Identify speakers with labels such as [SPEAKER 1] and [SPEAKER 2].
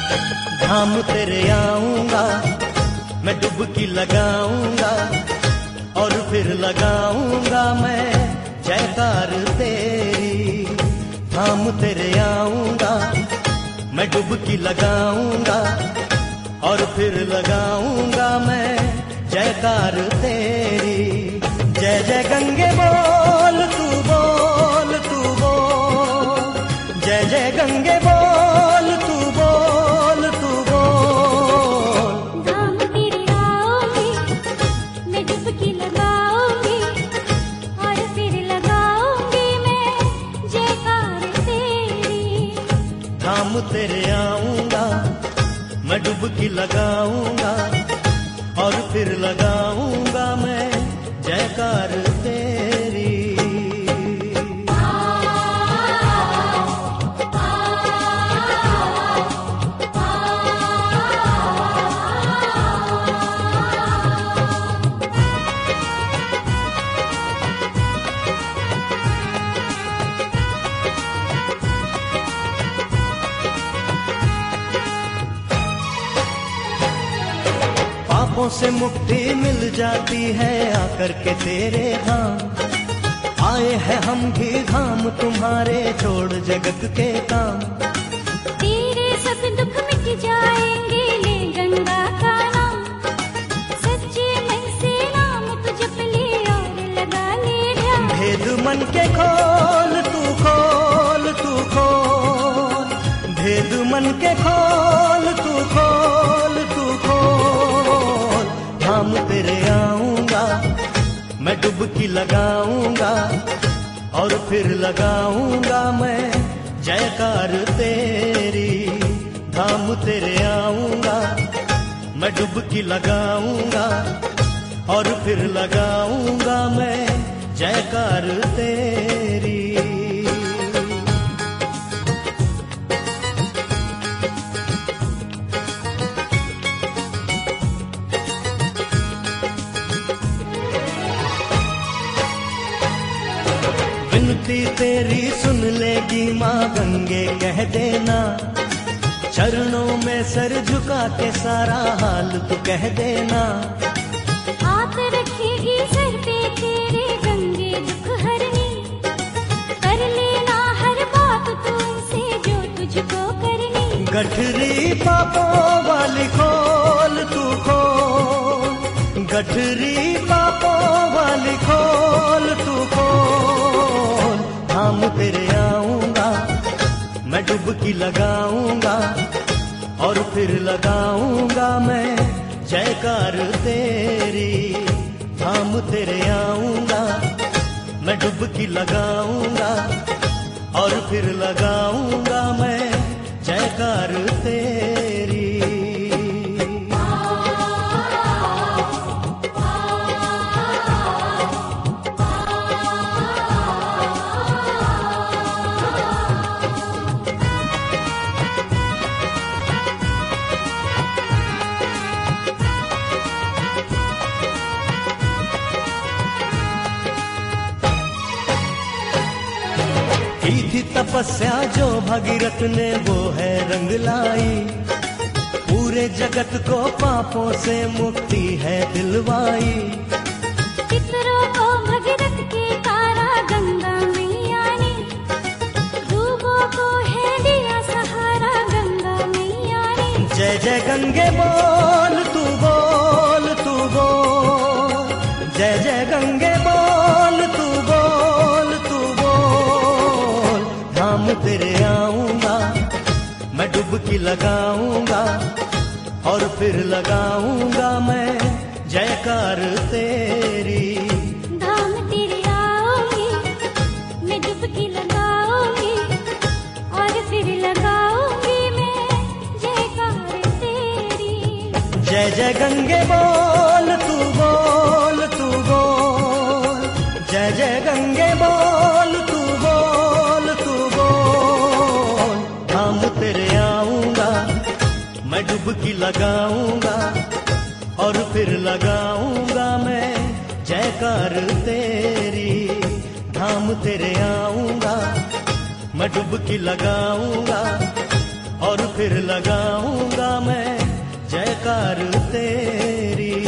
[SPEAKER 1] धाम तेरे आऊंगा, मैं डुबकी लगाऊंगा और फिर लगाऊंगा मैं जयकार तेरी। धाम तेरे आऊंगा, मैं डुबकी लगाऊंगा और फिर लगाऊंगा मैं जयकार तेरी। जय जय गंगे बोल तू बोल तू बोल, जय जय गंगे बोल तू बोल तू बोल।
[SPEAKER 2] धाम तेरे आऊंगी, मैं डुबकी लगाऊंगी और फिर लगाऊंगी मैं जयकार तेरी।
[SPEAKER 1] धाम तेरे आऊंगा, मैं डुबकी लगाऊंगा और फिर लगाऊंगा मैं जयकार तेरी। पापों से मुक्ति मिल जाती है आकर के तेरे धाम। आए हैं हम भी धाम तुम्हारे, छोड़ जगत के काम।
[SPEAKER 2] तेरे सब दुख मिट जाएंगे, ले गंगा का नाम। सच्चे मन से नाम तू जप ले और लगा ले ध्यान।
[SPEAKER 1] भेद मन के खोल तू खोल तू खोल, भेद मन के खोल तू खोल तू खोल। धाम तेरे आऊंगा, मैं डुबकी लगाऊंगा और फिर लगाऊंगा मैं जयकार तेरी। धाम तेरे आऊंगा, मैं डुबकी लगाऊंगा और फिर लगाऊंगा मैं जयकार तेरी। विनती तेरी सुन लेगी माँ गंगे, कह देना चरणों में सर झुका के सारा हाल तू कह देना।
[SPEAKER 2] हाथ रखेगी सर पे तेरे गंगे दुख हरनी, कर लेना हर बात तुमसे जो तुझको करनी।
[SPEAKER 1] गठरी पापों वाली खोल तू खोल, गठरी पापों वाली खोल तू खोल। धाम तेरे आऊंगा, मैं डुबकी लगाऊंगा और फिर लगाऊंगा मैं जयकार तेरी। धाम तेरे आऊंगा, मैं डुबकी लगाऊंगा और फिर लगाऊंगा मैं जयकार तेरी। की थी तपस्या जो भगीरथ ने वो है रंग लाई। पूरे जगत को पापों से मुक्ति है दिलवाई।
[SPEAKER 2] पितरों को भगीरथ के तारा गंगा मैया ने, डूबों को है दिया सहारा गंगा मैया ने।
[SPEAKER 1] जय जय गंगे बोल तू बोल तू बोल, जय जय गंगे बोल तू बोल तू बोल। धाम तेरे आऊंगा, मैं डुबकी लगाऊंगा और फिर लगाऊंगा मैं जयकार तेरी।
[SPEAKER 2] धाम तेरे आऊंगी, मैं डुबकी लगाऊंगी और फिर लगाऊंगी मैं जयकार तेरी।
[SPEAKER 1] जय जय गंगे बोल तू बोल तू बोल, जय जय गंगे बोल तू बोल तू बोल। धाम तेरे आऊंगा, मैं डुबकी लगाऊंगा और फिर लगाऊंगा मैं जयकार तेरी। धाम तेरे आऊंगा, मैं डुबकी लगाऊंगा और फिर लगाऊंगा मैं जयकार तेरी।